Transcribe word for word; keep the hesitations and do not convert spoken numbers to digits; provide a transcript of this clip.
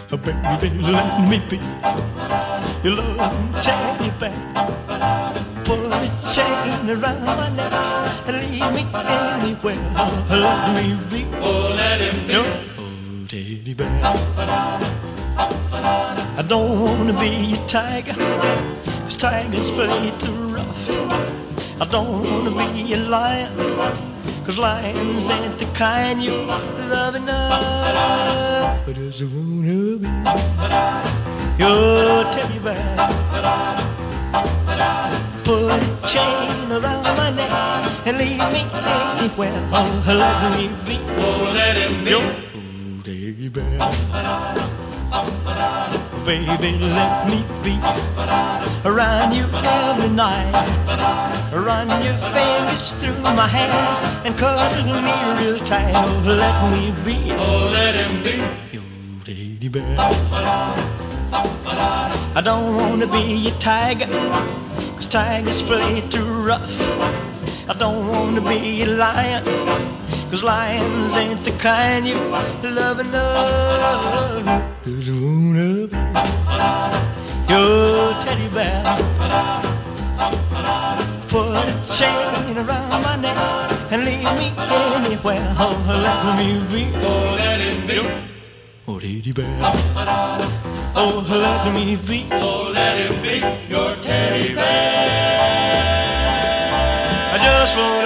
Oh, baby, let me be your loving teddy bear. Put a chain around my neck and lead me anywhere. Oh, let me be, Oh, let him be your oh, teddy bear. I don't wanna be a tiger, 'cause tigers play too rough. I don't wanna be a lion, 'cause lions ain't the kind you love enough. I just wanna be your teddy bear. Put a chain around my neck and lead me anywhere. Oh, let me be, Oh, let him be your oh, teddy bear. Baby, let me be around you every night. Run your fingers through my hair and cuddle me real tight. Oh, let me be, Oh, let him be your teddy bear. I don't wanna be a tiger, 'cause tigers play too rough. I don't wanna be a lion, 'cause lions ain't the kind you love enough. Just wanna be your teddy bear. Put a chain around my neck and lead me anywhere. Oh, let me be, Oh, let him be oh, teddy bear. Oh, let me be, Oh, let him be your teddy bear. I just wanna